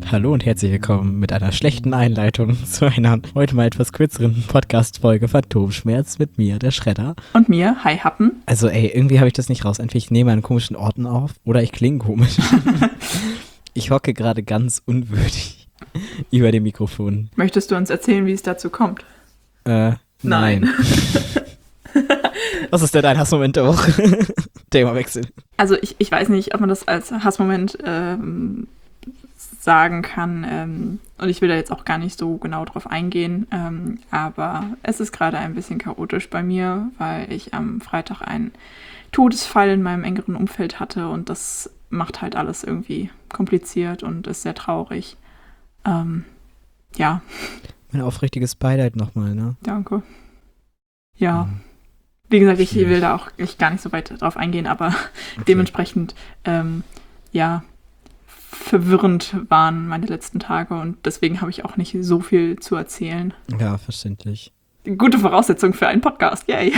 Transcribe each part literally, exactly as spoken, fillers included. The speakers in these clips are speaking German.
Hallo und herzlich willkommen mit einer schlechten Einleitung zu einer heute mal etwas kürzeren Podcast-Folge Phantomschmerz mit mir, der Schredder. Und mir, Hi Happen. Also ey, irgendwie habe ich das nicht raus. Entweder ich nehme an komischen Orten auf oder ich klinge komisch. Ich hocke gerade ganz unwürdig über dem Mikrofon. Möchtest du uns erzählen, wie es dazu kommt? Äh, nein. nein. Was ist denn dein Hassmoment der Woche? Themawechsel. Also ich, ich weiß nicht, ob man das als Hassmoment ähm, sagen kann. Ähm, und ich will da jetzt auch gar nicht so genau drauf eingehen. Ähm, aber es ist gerade ein bisschen chaotisch bei mir, weil ich am Freitag einen Todesfall in meinem engeren Umfeld hatte. Und das macht halt alles irgendwie kompliziert und ist sehr traurig. Ähm, ja. Mein aufrichtiges Beileid nochmal, ne? Danke. Ja. Mhm. Wie gesagt, ich will da auch ich gar nicht so weit drauf eingehen, aber okay. Dementsprechend, ähm, ja, verwirrend waren meine letzten Tage und deswegen habe ich auch nicht so viel zu erzählen. Ja, verständlich. Gute Voraussetzung für einen Podcast, yay.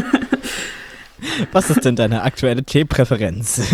Was ist denn deine aktuelle Teepräferenz?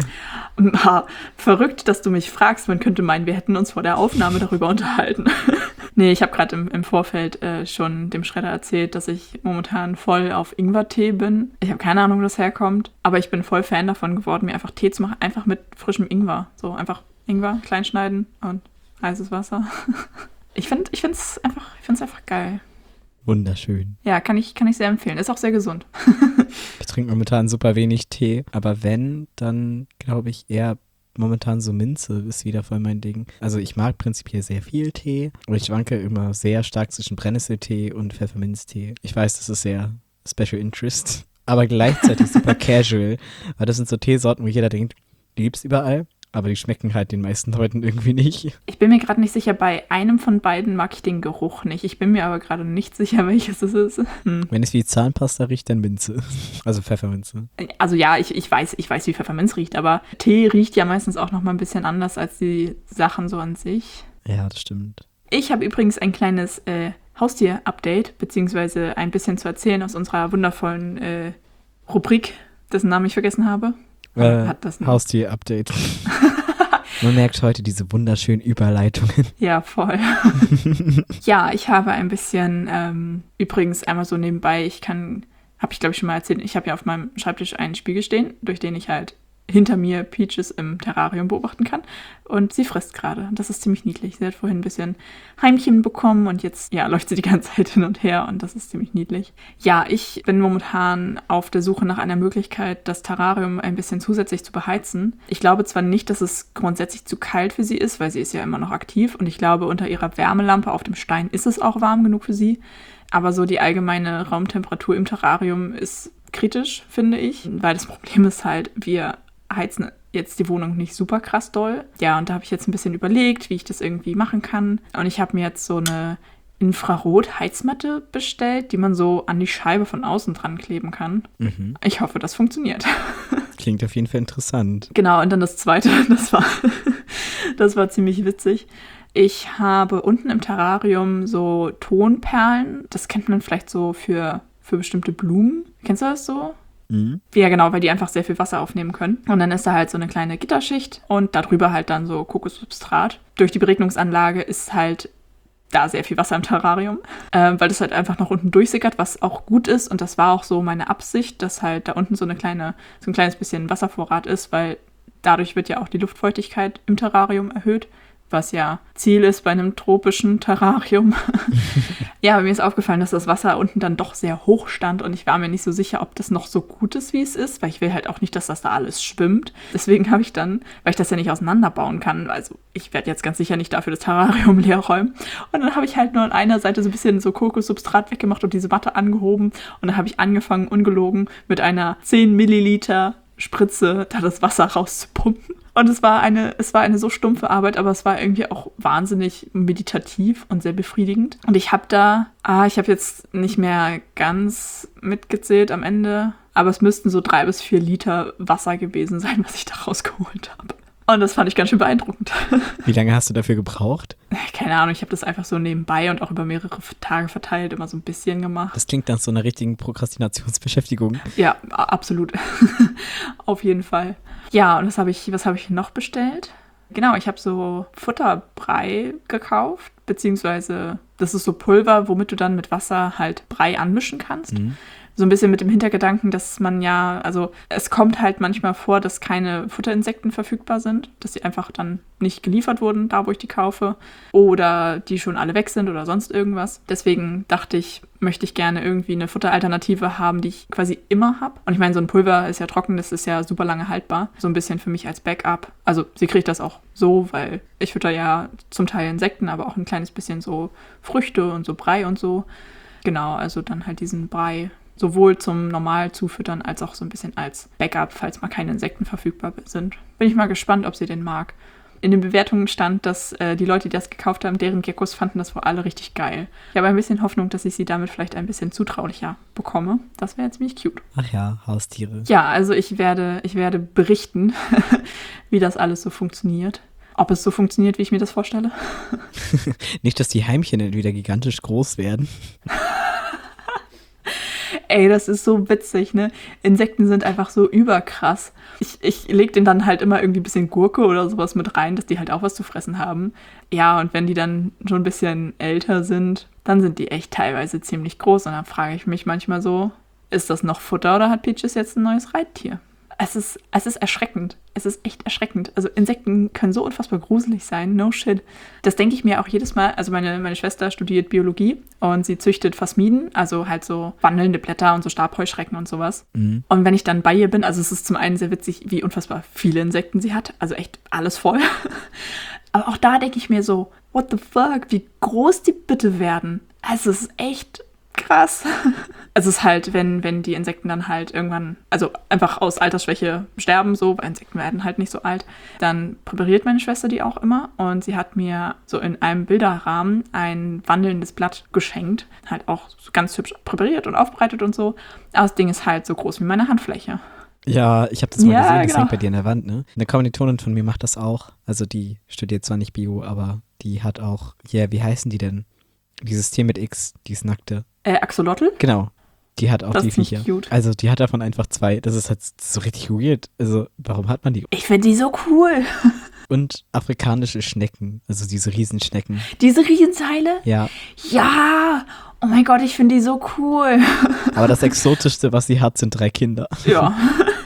Ha, verrückt, dass du mich fragst. Man könnte meinen, wir hätten uns vor der Aufnahme darüber unterhalten. Nee, ich habe gerade im, im Vorfeld äh, schon dem Schredder erzählt, dass ich momentan voll auf Ingwertee bin. Ich habe keine Ahnung, wo das herkommt, aber ich bin voll Fan davon geworden, mir einfach Tee zu machen, einfach mit frischem Ingwer. So einfach Ingwer klein schneiden und heißes Wasser. Ich finde ich finde es einfach, ich find's einfach geil. Wunderschön. Ja, kann ich, kann ich sehr empfehlen. Ist auch sehr gesund. Ich trinke momentan super wenig Tee, aber wenn, dann glaube ich eher momentan so Minze ist wieder voll mein Ding. Also ich mag prinzipiell sehr viel Tee und ich schwanke immer sehr stark zwischen Brennnesseltee und Pfefferminztee. Ich weiß, das ist sehr Special Interest, aber gleichzeitig super casual, weil das sind so Teesorten, wo jeder denkt, die gibt's überall. Aber die schmecken halt den meisten Leuten irgendwie nicht. Ich bin mir gerade nicht sicher, bei einem von beiden mag ich den Geruch nicht. Ich bin mir aber gerade nicht sicher, welches es ist. Hm. Wenn es wie Zahnpasta riecht, dann Minze. Also Pfefferminze. Also ja, ich, ich, weiß, ich weiß, wie Pfefferminz riecht, aber Tee riecht ja meistens auch noch mal ein bisschen anders als die Sachen so an sich. Ja, das stimmt. Ich habe übrigens ein kleines äh, Haustier-Update, beziehungsweise ein bisschen zu erzählen aus unserer wundervollen äh, Rubrik, dessen Namen ich vergessen habe. Äh, Hat das Haustier-Update. Man merkt heute diese wunderschönen Überleitungen. Ja, voll. Ja, ich habe ein bisschen, ähm, übrigens einmal so nebenbei, ich kann, habe ich glaube ich schon mal erzählt, ich habe ja auf meinem Schreibtisch einen Spiegel stehen, durch den ich halt hinter mir Peaches im Terrarium beobachten kann. Und sie frisst gerade. Das ist ziemlich niedlich. Sie hat vorhin ein bisschen Heimchen bekommen und jetzt ja, läuft sie die ganze Zeit hin und her und das ist ziemlich niedlich. Ja, ich bin momentan auf der Suche nach einer Möglichkeit, das Terrarium ein bisschen zusätzlich zu beheizen. Ich glaube zwar nicht, dass es grundsätzlich zu kalt für sie ist, weil sie ist ja immer noch aktiv und ich glaube, unter ihrer Wärmelampe auf dem Stein ist es auch warm genug für sie. Aber so die allgemeine Raumtemperatur im Terrarium ist kritisch, finde ich, weil das Problem ist halt, wir heizen jetzt die Wohnung nicht super krass doll. Ja, und da habe ich jetzt ein bisschen überlegt, wie ich das irgendwie machen kann. Und ich habe mir jetzt so eine Infrarot-Heizmatte bestellt, die man so an die Scheibe von außen dran kleben kann. Mhm. Ich hoffe, das funktioniert. Klingt auf jeden Fall interessant. Genau, und dann das Zweite, das war, das war ziemlich witzig. Ich habe unten im Terrarium so Tonperlen. Das kennt man vielleicht so für, für bestimmte Blumen. Kennst du das so? Mhm. Ja, genau, weil die einfach sehr viel Wasser aufnehmen können. Und dann ist da halt so eine kleine Gitterschicht und darüber halt dann so Kokossubstrat. Durch die Beregnungsanlage ist halt da sehr viel Wasser im Terrarium, äh, weil das halt einfach nach unten durchsickert, was auch gut ist. Und das war auch so meine Absicht, dass halt da unten so eine kleine, so ein kleines bisschen Wasservorrat ist, weil dadurch wird ja auch die Luftfeuchtigkeit im Terrarium erhöht, was ja Ziel ist bei einem tropischen Terrarium. Ja, aber mir ist aufgefallen, dass das Wasser unten dann doch sehr hoch stand und ich war mir nicht so sicher, ob das noch so gut ist, wie es ist, weil ich will halt auch nicht, dass das da alles schwimmt. Deswegen habe ich dann, weil ich das ja nicht auseinanderbauen kann, also ich werde jetzt ganz sicher nicht dafür das Terrarium leer räumen. Und dann habe ich halt nur an einer Seite so ein bisschen so Kokossubstrat weggemacht und diese Matte angehoben und dann habe ich angefangen, ungelogen, mit einer zehn Milliliter Spritze da das Wasser rauszupumpen. Und es war eine, es war eine so stumpfe Arbeit, aber es war irgendwie auch wahnsinnig meditativ und sehr befriedigend. Und ich habe da, ah, ich habe jetzt nicht mehr ganz mitgezählt am Ende, aber es müssten so drei bis vier Liter Wasser gewesen sein, was ich da rausgeholt habe. Und das fand ich ganz schön beeindruckend. Wie lange hast du dafür gebraucht? Keine Ahnung, ich habe das einfach so nebenbei und auch über mehrere Tage verteilt immer so ein bisschen gemacht. Das klingt nach so einer richtigen Prokrastinationsbeschäftigung. Ja, absolut. Auf jeden Fall. Ja, und was habe ich, was habe ich noch bestellt? Genau, ich habe so Futterbrei gekauft, beziehungsweise das ist so Pulver, womit du dann mit Wasser halt Brei anmischen kannst. Mhm. So ein bisschen mit dem Hintergedanken, dass man ja, also es kommt halt manchmal vor, dass keine Futterinsekten verfügbar sind, dass sie einfach dann nicht geliefert wurden, da wo ich die kaufe, oder die schon alle weg sind oder sonst irgendwas. Deswegen dachte ich, möchte ich gerne irgendwie eine Futteralternative haben, die ich quasi immer habe. Und ich meine, so ein Pulver ist ja trocken, das ist ja super lange haltbar. So ein bisschen für mich als Backup. Also sie kriegt das auch so, weil ich fütter ja zum Teil Insekten, aber auch ein kleines bisschen so Früchte und so Brei und so. Genau, also dann halt diesen Brei sowohl zum normal Zufüttern als auch so ein bisschen als Backup, falls mal keine Insekten verfügbar sind. Bin ich mal gespannt, ob sie den mag. In den Bewertungen stand, dass äh, die Leute, die das gekauft haben, deren Geckos fanden das wohl alle richtig geil. Ich habe ein bisschen Hoffnung, dass ich sie damit vielleicht ein bisschen zutraulicher bekomme. Das wäre ziemlich cute. Ach ja, Haustiere. Ja, also ich werde, ich werde berichten, wie das alles so funktioniert. Ob es so funktioniert, wie ich mir das vorstelle. Nicht, dass die Heimchen wieder gigantisch groß werden. Ey, das ist so witzig, ne? Insekten sind einfach so überkrass. Ich, ich leg denen dann halt immer irgendwie ein bisschen Gurke oder sowas mit rein, dass die halt auch was zu fressen haben. Ja, und wenn die dann schon ein bisschen älter sind, dann sind die echt teilweise ziemlich groß. Und dann frage ich mich manchmal so, ist das noch Futter oder hat Peaches jetzt ein neues Reittier? Es ist, es ist erschreckend. Es ist echt erschreckend. Also Insekten können so unfassbar gruselig sein. No shit. Das denke ich mir auch jedes Mal. Also meine, meine Schwester studiert Biologie und sie züchtet Phasmiden, also halt so wandelnde Blätter und so Stabheuschrecken und sowas. Mhm. Und wenn ich dann bei ihr bin, also es ist zum einen sehr witzig, wie unfassbar viele Insekten sie hat. Also echt alles voll. Aber auch da denke ich mir so, what the fuck, wie groß die bitte werden. Also es ist echt krass. Also es ist halt, wenn, wenn die Insekten dann halt irgendwann, also einfach aus Altersschwäche sterben, so, weil Insekten werden halt nicht so alt, dann präpariert meine Schwester die auch immer und sie hat mir so in einem Bilderrahmen ein wandelndes Blatt geschenkt, halt auch so ganz hübsch präpariert und aufbereitet und so. Aber das Ding ist halt so groß wie meine Handfläche. Ja, ich habe das mal Ja, gesehen, das genau. hängt bei dir in der Wand, ne? Eine Kommilitonin von mir macht das auch. Also die studiert zwar nicht Bio, aber die hat auch, ja, yeah, wie heißen die denn? Dieses Tier mit X, dieses nackte. Äh, Axolotl? Genau. Die hat auch das die ist nicht Viecher. Cute. Also die hat davon einfach zwei. Das ist halt so richtig weird. Also warum hat man die? Ich finde die so cool. Und afrikanische Schnecken, also diese Riesenschnecken. Diese Riesenteile? Ja. Ja! Oh mein Gott, ich finde die so cool. Aber das Exotischste, was sie hat, sind drei Kinder. Ja.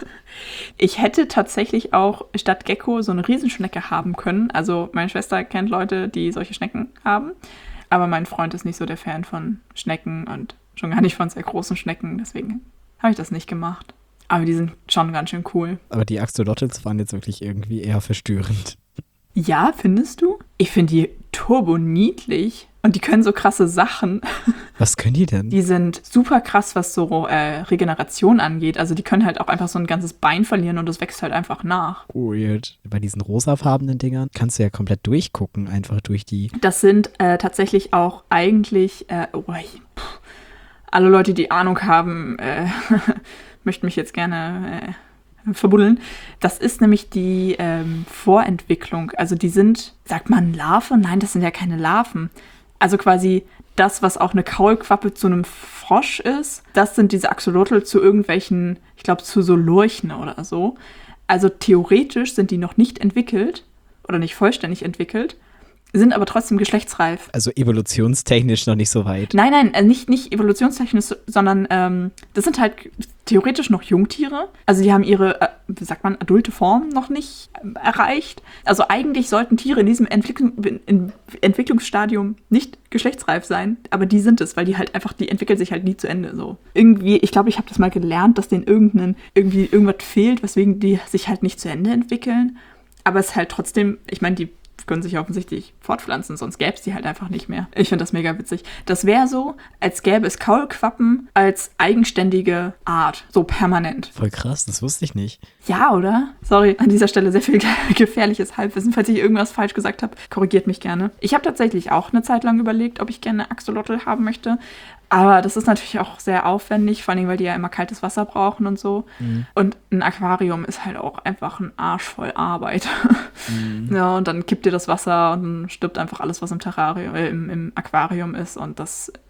Ich hätte tatsächlich auch statt Gecko so eine Riesenschnecke haben können. Also meine Schwester kennt Leute, die solche Schnecken haben. Aber mein Freund ist nicht so der Fan von Schnecken und schon gar nicht von sehr großen Schnecken. Deswegen habe ich das nicht gemacht. Aber die sind schon ganz schön cool. Aber die Axolotls waren jetzt wirklich irgendwie eher verstörend. Ja, findest du? Ich finde die turbo niedlich. Und die können so krasse Sachen. Was können die denn? Die sind super krass, was so äh, Regeneration angeht. Also die können halt auch einfach so ein ganzes Bein verlieren und es wächst halt einfach nach. Weird. Bei diesen rosafarbenen Dingern kannst du ja komplett durchgucken, einfach durch die. Das sind äh, tatsächlich auch eigentlich, äh, oh, pff, alle Leute, die Ahnung haben, äh, möchten mich jetzt gerne äh, verbuddeln. Das ist nämlich die ähm, Vorentwicklung. Also die sind, sagt man Larve? Nein, das sind ja keine Larven. Also quasi das, was auch eine Kaulquappe zu einem Frosch ist, das sind diese Axolotl zu irgendwelchen, ich glaube zu so Lurchen oder so. Also theoretisch sind die noch nicht entwickelt oder nicht vollständig entwickelt, sind aber trotzdem geschlechtsreif. Also evolutionstechnisch noch nicht so weit. Nein, nein, äh, nicht, nicht evolutionstechnisch, sondern ähm, das sind halt theoretisch noch Jungtiere. Also die haben ihre, äh, wie sagt man, adulte Form noch nicht äh, erreicht. Also eigentlich sollten Tiere in diesem Entwicklung, in Entwicklungsstadium nicht geschlechtsreif sein, aber die sind es, weil die halt einfach, die entwickeln sich halt nie zu Ende so. Irgendwie, ich glaube, ich habe das mal gelernt, dass denen irgendein, irgendwie irgendwas fehlt, weswegen die sich halt nicht zu Ende entwickeln. Aber es ist halt trotzdem, ich meine, die können sich offensichtlich fortpflanzen, sonst gäbe es die halt einfach nicht mehr. Ich finde das mega witzig. Das wäre so, als gäbe es Kaulquappen als eigenständige Art, so permanent. Voll krass, das wusste ich nicht. Ja, oder? Sorry, an dieser Stelle sehr viel gefährliches Halbwissen. Falls ich irgendwas falsch gesagt habe, korrigiert mich gerne. Ich habe tatsächlich auch eine Zeit lang überlegt, ob ich gerne Axolotl haben möchte. Aber das ist natürlich auch sehr aufwendig, vor allem, weil die ja immer kaltes Wasser brauchen und so. Mhm. Und ein Aquarium ist halt auch einfach ein Arsch voll Arbeit. Mhm. Ja, und dann kippt ihr das Wasser und dann stirbt einfach alles, was im Terrarium, äh, im, im Aquarium ist. Und das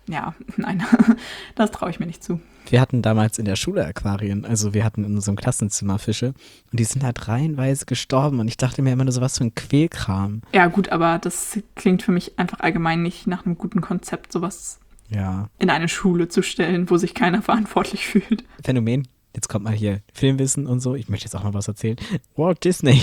ja, nein, das traue ich mir nicht zu. Wir hatten damals in der Schule Aquarien, also wir hatten in unserem Klassenzimmer Fische und die sind halt reihenweise gestorben und ich dachte mir immer nur so, was für ein Quälkram. Ja gut, aber das klingt für mich einfach allgemein nicht nach einem guten Konzept, sowas ja. in eine Schule zu stellen, wo sich keiner verantwortlich fühlt. Phänomen, jetzt kommt mal hier Filmwissen und so, ich möchte jetzt auch mal was erzählen. Walt Disney.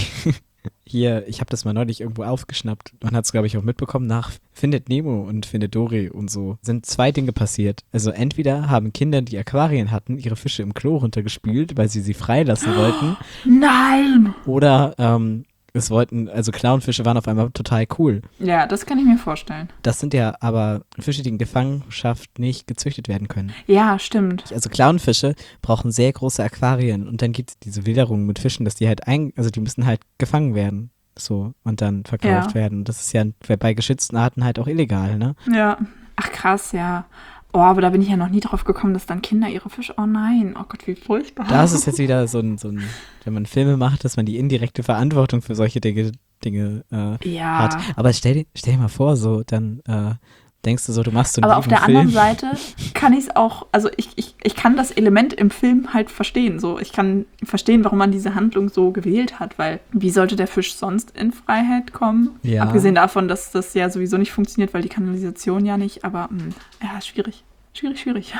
Hier, ich habe das mal neulich irgendwo aufgeschnappt. Man hat es, glaube ich, auch mitbekommen, nach Findet Nemo und Findet Dory und so sind zwei Dinge passiert. Also entweder haben Kinder, die Aquarien hatten, ihre Fische im Klo runtergespült, weil sie sie freilassen wollten. Nein! Oder ähm, es wollten, also Clownfische waren auf einmal total cool. Ja, das kann ich mir vorstellen. Das sind ja aber Fische, die in Gefangenschaft nicht gezüchtet werden können. Ja, stimmt. Also Clownfische brauchen sehr große Aquarien und dann gibt es diese Wilderung mit Fischen, dass die halt ein, also die müssen halt gefangen werden. So, und dann verkauft Ja. werden. Das ist ja bei geschützten Arten halt auch illegal, ne? Ja. Ach krass, ja. Oh, aber da bin ich ja noch nie drauf gekommen, dass dann Kinder ihre Fische, oh nein, oh Gott, wie furchtbar. Da ist es jetzt wieder so ein, so ein, wenn man Filme macht, dass man die indirekte Verantwortung für solche Dinge, Dinge äh, ja. hat. Aber stell dir, stell dir mal vor, so, dann äh, denkst du so, du machst so einen Aber auf lieben der Film. anderen Seite kann ich es auch, also ich, ich, ich kann das Element im Film halt verstehen. So, ich kann verstehen, warum man diese Handlung so gewählt hat, weil wie sollte der Fisch sonst in Freiheit kommen? Ja. Abgesehen davon, dass das ja sowieso nicht funktioniert, weil die Kanalisation ja nicht, aber mh, ja, schwierig. Schwierig, schwierig.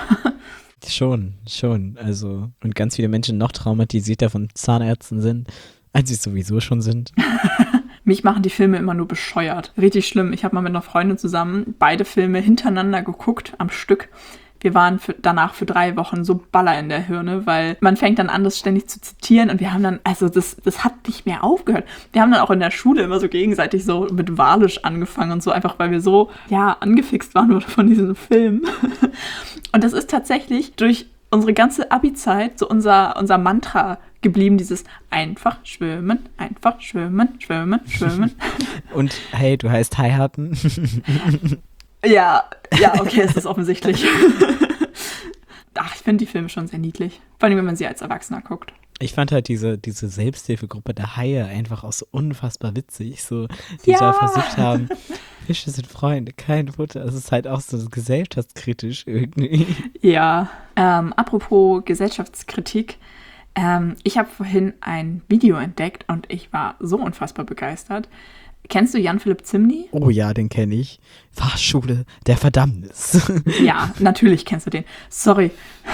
Schon, schon. Also, und ganz viele Menschen noch traumatisierter von Zahnärzten sind, als sie sowieso schon sind. Mich machen die Filme immer nur bescheuert. Richtig schlimm. Ich habe mal mit einer Freundin zusammen beide Filme hintereinander geguckt, am Stück. Wir waren für, danach für drei Wochen so Baller in der Hirne, weil man fängt dann an, das ständig zu zitieren und wir haben dann, also das, das hat nicht mehr aufgehört. Wir haben dann auch in der Schule immer so gegenseitig so mit Walisch angefangen und so, einfach weil wir so, ja, angefixt waren von diesem Film. Und das ist tatsächlich durch unsere ganze Abi-Zeit so unser, unser Mantra geblieben, dieses einfach schwimmen, einfach schwimmen, schwimmen, schwimmen. Und hey, du heißt heiraten. Ja, ja, okay, es ist offensichtlich. Ach, ich finde die Filme schon sehr niedlich. Vor allem, wenn man sie als Erwachsener guckt. Ich fand halt diese, diese Selbsthilfegruppe der Haie einfach auch so unfassbar witzig, so, die Ja. da versucht haben, Fische sind Freunde, kein Futter. Es ist halt auch so gesellschaftskritisch irgendwie. Ja, ähm, apropos Gesellschaftskritik. Ähm, ich habe vorhin ein Video entdeckt und ich war so unfassbar begeistert. Kennst du Jan-Philipp Zimny? Oh ja, den kenne ich. Fahrschule der Verdammnis. Ja, natürlich kennst du den. Sorry.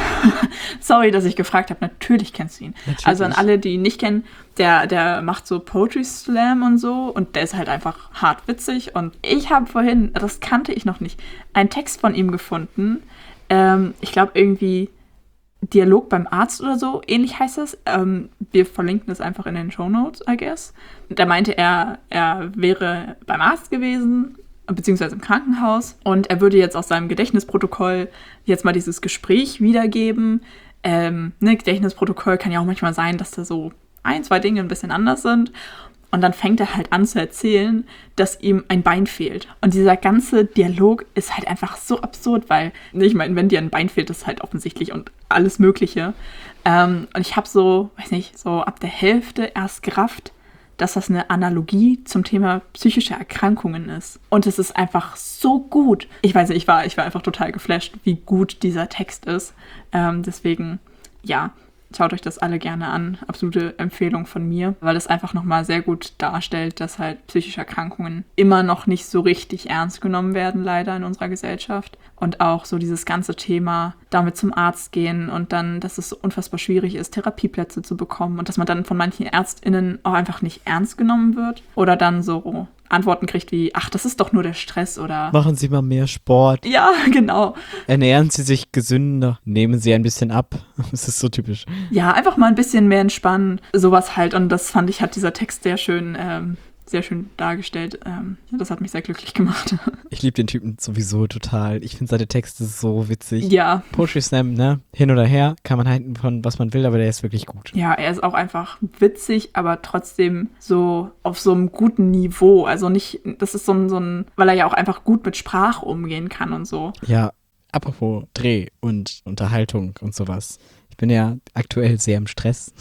Sorry, dass ich gefragt habe. Natürlich kennst du ihn. Natürlich. Also an alle, die ihn nicht kennen, der, der macht so Poetry Slam und so und der ist halt einfach hart witzig. Und ich habe vorhin, das kannte ich noch nicht, einen Text von ihm gefunden. Ähm, ich glaube irgendwie Dialog beim Arzt oder so, ähnlich heißt das. Ähm, wir verlinken das einfach in den Shownotes, I guess. Da meinte er, er wäre beim Arzt gewesen, beziehungsweise im Krankenhaus, und er würde jetzt aus seinem Gedächtnisprotokoll jetzt mal dieses Gespräch wiedergeben. Ähm, ne, Gedächtnisprotokoll kann ja auch manchmal sein, dass da so ein, zwei Dinge ein bisschen anders sind. Und dann fängt er halt an zu erzählen, dass ihm ein Bein fehlt. Und dieser ganze Dialog ist halt einfach so absurd, weil, ich meine, wenn dir ein Bein fehlt, ist halt offensichtlich und alles Mögliche. Ähm, und ich habe so, weiß nicht, so ab der Hälfte erst gerafft, dass das eine Analogie zum Thema psychische Erkrankungen ist. Und es ist einfach so gut. Ich weiß nicht, ich war, ich war einfach total geflasht, wie gut dieser Text ist. Ähm, deswegen, ja, schaut euch das alle gerne an. Absolute Empfehlung von mir, weil es einfach nochmal sehr gut darstellt, dass halt psychische Erkrankungen immer noch nicht so richtig ernst genommen werden, leider in unserer Gesellschaft. Und auch so dieses ganze Thema, damit zum Arzt gehen und dann, dass es so unfassbar schwierig ist, Therapieplätze zu bekommen und dass man dann von manchen ÄrztInnen auch einfach nicht ernst genommen wird. Oder dann so Antworten kriegt wie, ach, das ist doch nur der Stress oder... Machen Sie mal mehr Sport. Ja, genau. Ernähren Sie sich gesünder. Nehmen Sie ein bisschen ab. Das ist so typisch. Ja, einfach mal ein bisschen mehr entspannen. Sowas halt. Und das fand ich, hat dieser Text sehr schön, ähm, sehr schön dargestellt. Ähm, das hat mich sehr glücklich gemacht. Ich liebe den Typen sowieso total. Ich finde seine Texte so witzig. Ja. Poetry Slam, ne? Hin oder her, kann man halten von was man will, aber der ist wirklich gut. Ja, er ist auch einfach witzig, aber trotzdem so auf so einem guten Niveau. Also nicht, das ist so ein, so ein, weil er ja auch einfach gut mit Sprache umgehen kann und so. Ja, apropos Dreh und Unterhaltung und sowas. Ich bin ja aktuell sehr im Stress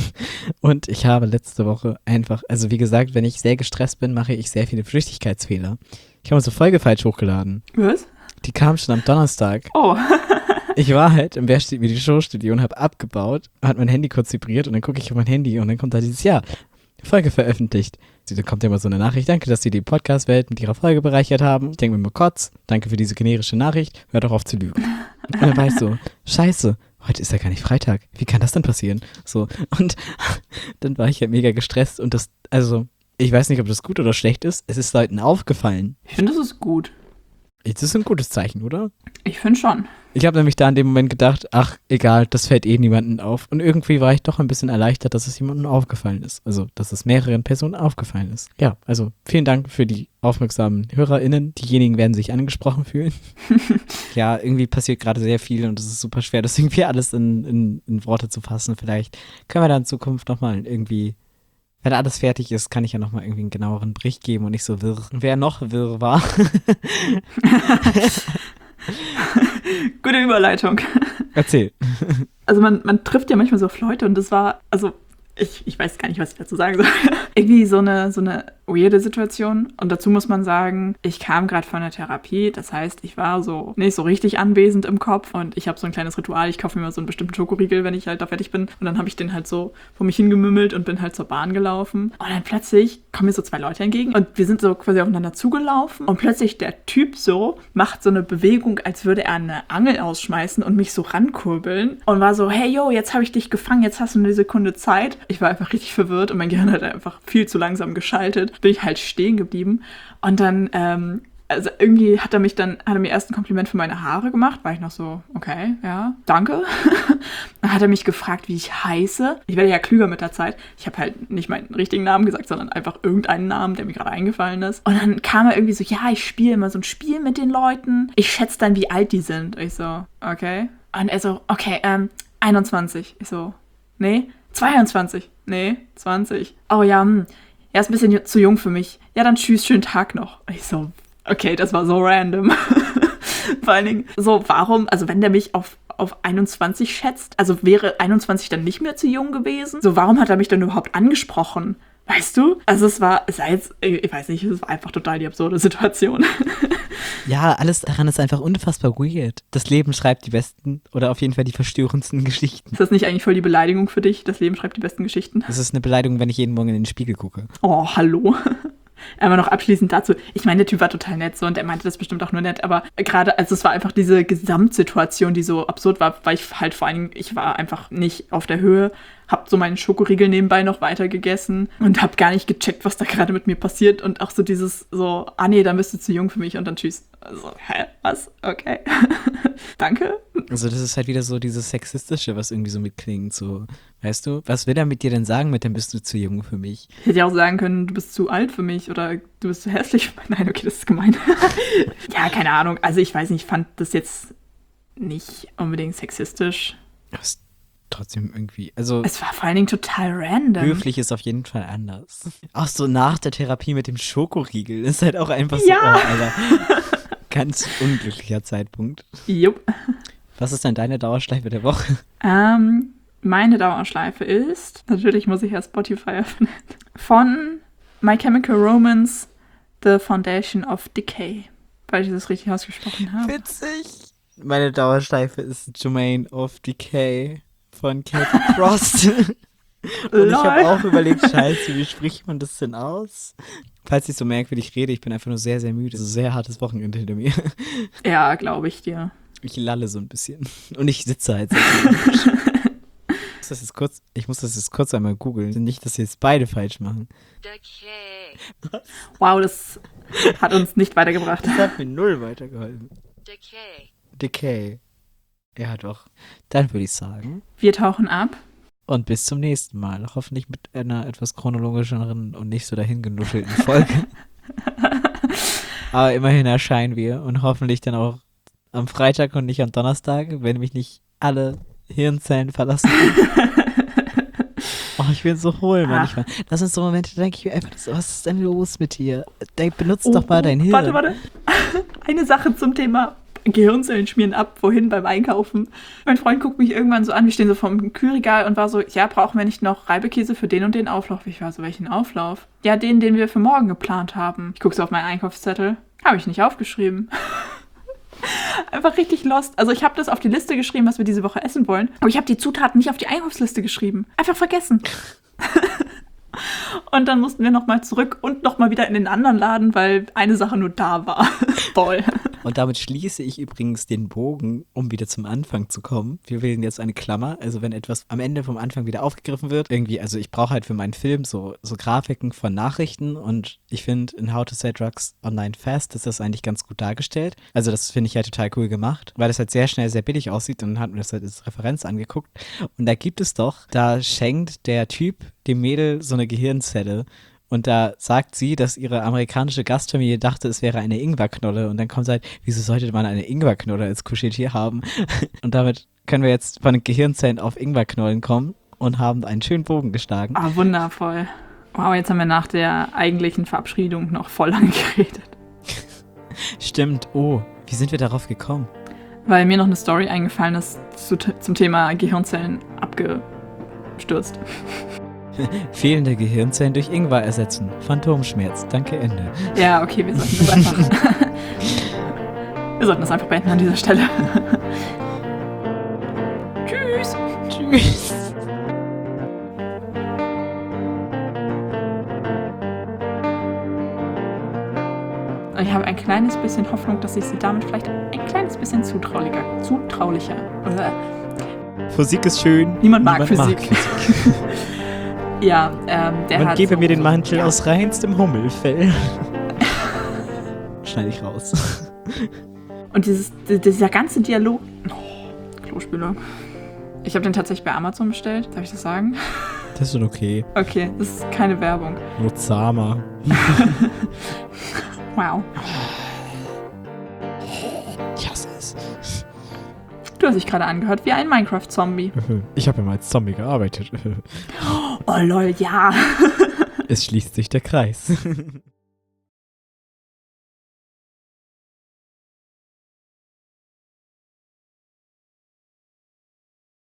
und ich habe letzte Woche einfach, also wie gesagt, wenn ich sehr gestresst bin, mache ich sehr viele Flüchtigkeitsfehler. Ich habe unsere Folge falsch hochgeladen. Was? Die kam schon am Donnerstag. Oh. Ich war halt im Wer steht mir die Show-Studio und habe abgebaut, hat mein Handy kurz vibriert und dann gucke ich auf mein Handy und dann kommt da dieses Jahr Folge veröffentlicht. Da kommt ja immer so eine Nachricht, danke, dass Sie die Podcast-Welt mit Ihrer Folge bereichert haben. Ich denke mir immer, Kotz, danke für diese generische Nachricht, hör doch auf zu lügen. Und dann war ich so, scheiße, heute ist ja gar nicht Freitag, wie kann das denn passieren? So, und dann war ich ja mega gestresst und das, also, ich weiß nicht, ob das gut oder schlecht ist, es ist Leuten aufgefallen. Ich finde, das ist gut. Das ist ein gutes Zeichen, oder? Ich finde schon. Ich habe nämlich da in dem Moment gedacht, ach, egal, das fällt eh niemandem auf. Und irgendwie war ich doch ein bisschen erleichtert, dass es jemandem aufgefallen ist. Also, dass es mehreren Personen aufgefallen ist. Ja, also vielen Dank für die aufmerksamen HörerInnen. Diejenigen werden sich angesprochen fühlen. Ja, irgendwie passiert gerade sehr viel und es ist super schwer, das irgendwie alles in, in, in Worte zu fassen. Vielleicht können wir da in Zukunft nochmal irgendwie, wenn alles fertig ist, kann ich ja nochmal irgendwie einen genaueren Bericht geben und nicht so wirr. Wer noch wirr war. Gute Überleitung. Erzähl. Also man, man trifft ja manchmal so auf Leute und das war, also ich, ich weiß gar nicht, was ich dazu sagen soll. Irgendwie so eine, so eine weirde Situation. Und dazu muss man sagen, ich kam gerade von der Therapie. Das heißt, ich war so nicht so richtig anwesend im Kopf. Und ich habe so ein kleines Ritual. Ich kaufe mir mal so einen bestimmten Schokoriegel, wenn ich halt da fertig bin. Und dann habe ich den halt so vor mich hingemümmelt und bin halt zur Bahn gelaufen. Und dann plötzlich kommen mir so zwei Leute entgegen. Und wir sind so quasi aufeinander zugelaufen. Und plötzlich der Typ so macht so eine Bewegung, als würde er eine Angel ausschmeißen und mich so rankurbeln. Und war so, hey, yo, jetzt habe ich dich gefangen. Jetzt hast du eine Sekunde Zeit. Ich war einfach richtig verwirrt und mein Gehirn hat einfach viel zu langsam geschaltet. Bin ich halt stehen geblieben. Und dann, ähm, also irgendwie hat er mich dann, hat er mir erst ein Kompliment für meine Haare gemacht. War ich noch so, okay, ja, danke. Dann hat er mich gefragt, wie ich heiße. Ich werde ja klüger mit der Zeit. Ich habe halt nicht meinen richtigen Namen gesagt, sondern einfach irgendeinen Namen, der mir gerade eingefallen ist. Und dann kam er irgendwie so, ja, ich spiele immer so ein Spiel mit den Leuten. Ich schätze dann, wie alt die sind. Ich so, okay. Und er so, okay, ähm, einundzwanzig. Ich so, nee. zweiundzwanzig. Nee, zwanzig. Oh ja, hm. Er ist ein bisschen zu jung für mich. Ja, dann tschüss, schönen Tag noch. Ich so, okay, das war so random. Vor allen Dingen, so, warum, also wenn der mich auf, auf einundzwanzig schätzt, also wäre einundzwanzig dann nicht mehr zu jung gewesen? So, warum hat er mich dann überhaupt angesprochen? Weißt du? Also es war, es war jetzt, ich weiß nicht, es war einfach total die absurde Situation. Ja, alles daran ist einfach unfassbar weird. Das Leben schreibt die besten oder auf jeden Fall die verstörendsten Geschichten. Ist das nicht eigentlich voll die Beleidigung für dich? Das Leben schreibt die besten Geschichten. Das ist eine Beleidigung, wenn ich jeden Morgen in den Spiegel gucke. Oh, hallo. Aber noch abschließend dazu, ich meine, der Typ war total nett so und er meinte das bestimmt auch nur nett, aber gerade, also es war einfach diese Gesamtsituation, die so absurd war, weil ich halt vor allen Dingen, ich war einfach nicht auf der Höhe, hab so meinen Schokoriegel nebenbei noch weiter gegessen und hab gar nicht gecheckt, was da gerade mit mir passiert und auch so dieses so, ah nee, dann bist du zu jung für mich und dann tschüss. Also, hä, was? Okay. Danke. Also das ist halt wieder so dieses Sexistische, was irgendwie so mitklingt, so, weißt du, was will er mit dir denn sagen mit, dann bist du zu jung für mich? Ich hätte ja auch sagen können, du bist zu alt für mich oder du bist zu hässlich. Nein, okay, das ist gemein. Ja, keine Ahnung, also ich weiß nicht, ich fand das jetzt nicht unbedingt sexistisch. Das ist trotzdem irgendwie, also es war vor allen Dingen total random. Höflich ist auf jeden Fall anders. Auch so nach der Therapie mit dem Schokoriegel ist halt auch einfach so, ja. Oh, Alter. Ganz unglücklicher Zeitpunkt. Jupp. Was ist denn deine Dauerschleife der Woche? Ähm, meine Dauerschleife ist, natürlich muss ich ja Spotify öffnen, von My Chemical Romance, The Foundation of Decay, weil ich das richtig ausgesprochen habe. Witzig. Meine Dauerschleife ist Jermaine of Decay von Celtic Frost. Und ich habe auch überlegt, scheiße, wie spricht man das denn aus? Falls ich so merkwürdig rede, ich bin einfach nur sehr, sehr müde. So sehr hartes Wochenende hinter mir. Ja, glaube ich dir. Ich lalle so ein bisschen. Und ich sitze halt so. ich, muss das jetzt kurz, ich muss das jetzt kurz einmal googeln. Nicht, dass wir jetzt beide falsch machen. Decay. Wow, das hat uns nicht weitergebracht. Das hat mir null weitergeholfen. Decay. Decay. Ja, doch. Dann würde ich sagen. Wir tauchen ab. Und bis zum nächsten Mal. Hoffentlich mit einer etwas chronologischeren und nicht so dahingenuschelten Folge. Aber immerhin erscheinen wir und hoffentlich dann auch am Freitag und nicht am Donnerstag, wenn mich nicht alle Hirnzellen verlassen. Oh, ich bin so hohl manchmal. Das sind so Momente, da denke ich mir einfach, was ist denn los mit dir? Benutzt oh, doch mal dein Hirn. Warte, warte. Eine Sache zum Thema Gehirnzellen schmieren ab, wohin beim Einkaufen. Mein Freund guckt mich irgendwann so an, wir stehen so vorm Kühlregal und war so, ja, brauchen wir nicht noch Reibekäse für den und den Auflauf? Ich war so, welchen Auflauf? Ja, den, den wir für morgen geplant haben. Ich gucke so auf meinen Einkaufszettel. Habe ich nicht aufgeschrieben. Einfach richtig lost. Also ich habe das auf die Liste geschrieben, was wir diese Woche essen wollen. Aber ich habe die Zutaten nicht auf die Einkaufsliste geschrieben. Einfach vergessen. Und dann mussten wir nochmal zurück und nochmal wieder in den anderen Laden, weil eine Sache nur da war. Voll. Und damit schließe ich übrigens den Bogen, um wieder zum Anfang zu kommen. Wir wählen jetzt eine Klammer. Also wenn etwas am Ende vom Anfang wieder aufgegriffen wird, irgendwie, also ich brauche halt für meinen Film so, so Grafiken von Nachrichten und ich finde in How to Sell Drugs Online Fast ist das eigentlich ganz gut dargestellt. Also das finde ich halt total cool gemacht, weil das halt sehr schnell sehr billig aussieht und dann hat mir das halt als Referenz angeguckt. Und da gibt es doch, da schenkt der Typ dem Mädel so eine Gehirnzelle. Und da sagt sie, dass ihre amerikanische Gastfamilie dachte, es wäre eine Ingwerknolle. Und dann kommt halt, wieso sollte man eine Ingwerknolle als Kuscheltier haben? Und damit können wir jetzt von den Gehirnzellen auf Ingwerknollen kommen und haben einen schönen Bogen geschlagen. Ah, wundervoll. Wow, jetzt haben wir nach der eigentlichen Verabschiedung noch voll lang geredet. Stimmt. Oh, wie sind wir darauf gekommen? Weil mir noch eine Story eingefallen ist zu, zum Thema Gehirnzellen abgestürzt. Fehlende Gehirnzellen durch Ingwer ersetzen. Phantomschmerz. Danke, Ende. Ja, okay, wir sollten das einfach. wir sollten das einfach beenden an dieser Stelle. Tschüss. Tschüss. Ich habe ein kleines bisschen Hoffnung, dass ich sie damit vielleicht ein kleines bisschen zutraulicher, zutraulicher. Physik ist schön. Niemand mag Physik. Mag Physik. Ja, ähm, der Man hat gebe so, mir den so, Mantel ja. aus reinstem Hummelfell. Schneide ich raus. Und dieses, dieser ganze Dialog. Oh, Klospüler. Ich habe den tatsächlich bei Amazon bestellt. Darf ich das sagen? Das ist schon okay. Okay, das ist keine Werbung. Nur Zama. Wow. Ich hasse es. Du hast dich gerade angehört wie ein Minecraft-Zombie. Ich habe ja mal als Zombie gearbeitet. Oh lol, ja. Es schließt sich der Kreis.